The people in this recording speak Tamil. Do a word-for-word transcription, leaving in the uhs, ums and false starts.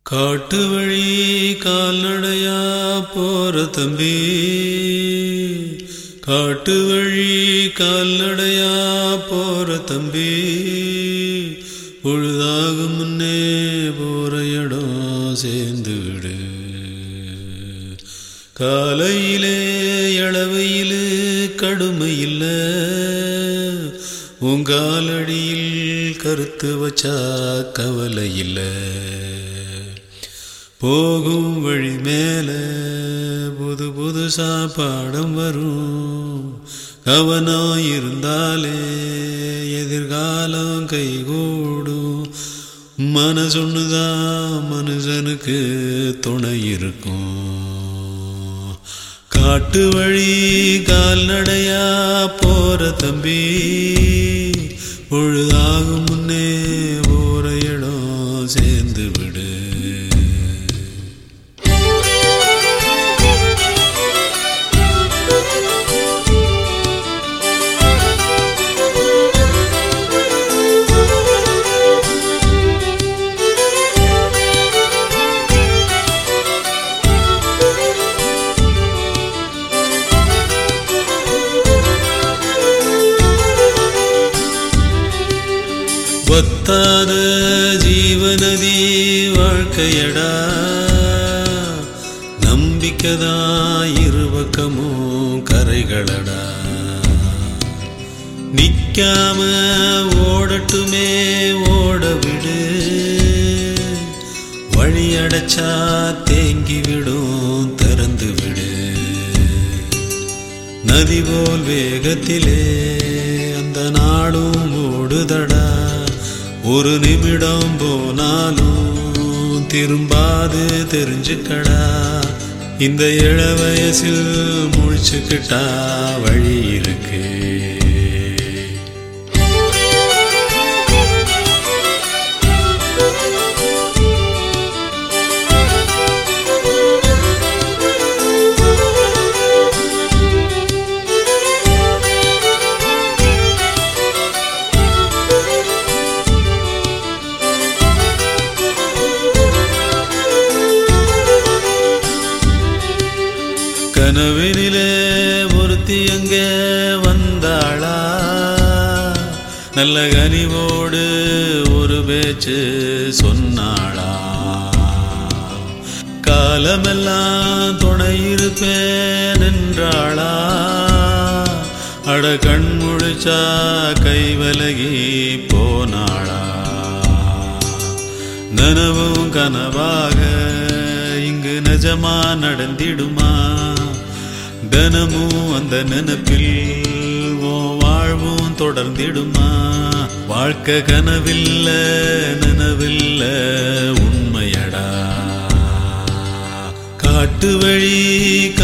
காட்டு வழி கால்நடையா போற தம்பி, காட்டு வழி கால்நடையா போற தம்பி, பொழுதாகும் முன்னே போற இடம் சேர்ந்து விடு. காலையிலே இளவையிலு கடுமை இல்லை, உங்காலடியில் கருத்து வச்சா கவலை இல்லை. போகும் வழி மேல புது புதுசா பாடம் வரும், கவனம் இருந்தாலே எதிர்காலம் கைகூடும். மனசொன்னுதான் மனுஷனுக்கு துணை இருக்கும். காட்டு வழி கால்நடையா போற தம்பி, பொழுதாகும் முன்னே போற இடம் சேர்ந்து விடு. வத்தாத ஜீவநதி வாழ்க்கையடா, நம்பிக்கைதான் இருபக்கமும் கரைகளடா. நிக்காம ஓடட்டுமே ஓட விடு, வழி அடைச்சா தேங்கி விடும் திறந்து விடு. நதி போல் வேகத்திலே அந்த நாடும் ஓடுதடா, ஒரு நிமிடம் போனாலும் திரும்பாது தெரிஞ்சுக்கடா. இந்த இள வயசில் முழிச்சுக்கிட்டா வழி இருக்கு. கனவினிலே ஒருத்தி அங்கே வந்தாளா, நல்ல கனிவோடு ஒரு பேச்சு சொன்னாளா. காலமெல்லாம் துணை இருப்பேன் என்றாளா, அட கண் முழிச்சா கை விலகி போனாளா. நனவும் கனவாக இங்கு நிஜமா நடந்திடுமா, தினமும் அந்த நினைப்பில் ஓ வாழ்வும் தொடர்ந்திடுமா. வாழ்க்கை கனவில்ல நினைவில்ல உண்மையடா. காட்டு வழி